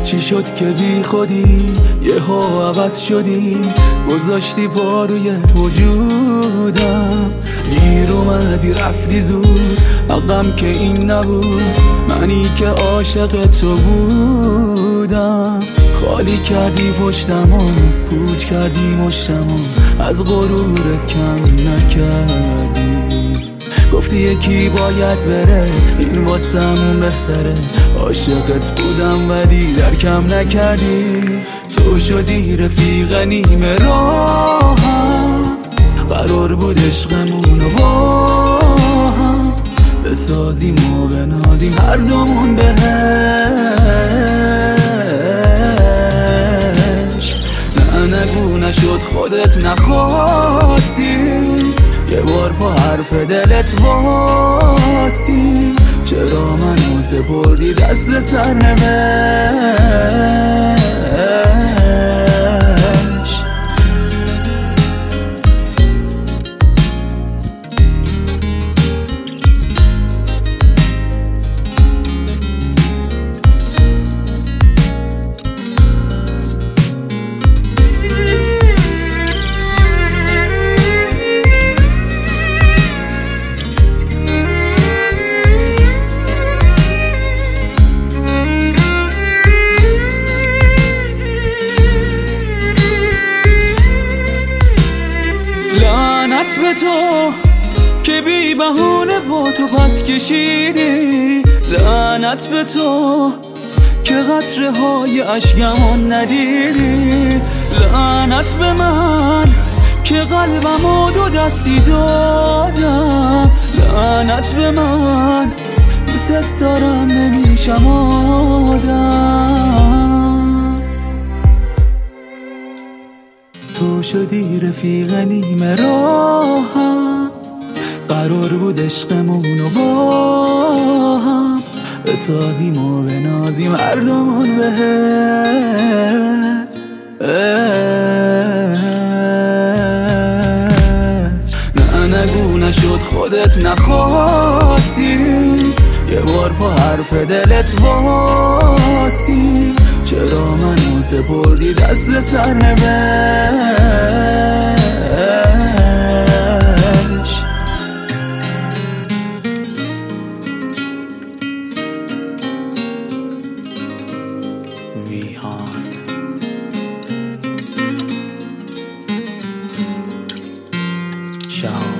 چی شد که بی خودی یهو عوض شدی، گذاشتی پا روی وجودم. دیر اومدی رفتی زود، حقم که این نبود، منی که عاشق تو بودم. خالی کردی پشتمو، پوچ کردی مشتمو، از غرورت کم نکردی. گفتی یکی باید بره، این واسمون بهتره. عاشقت بودم ولی درکم نکردی. تو شدی رفیق نیمه راهم، قرار بود عشقمونو با هم بسازیم و بنازیم هر دومون بهش. نه نگو نشد خودت نخواستی، یه بار پا حرف دلت واسی. چرا منو سپردی دست سرنوشت؟ لعنت به تو که بی بهونه با تو پس کشیدی. لعنت به تو که قطره های اشکمون ندیدی. لعنت به من که قلبمو دو دستی دادم. لعنت به من دوست دارم نمیشم آدم. تو شدی رفیق نیمه راهم، قرار بود عشقمونو با هم بسازیم و بنازیم هر دومون بهش. نه نگو نشد خودت نخواستی، یه بار پا حرف دلت واسی. چرا منو سپردی دست سرنوشت؟ ویهان شهاب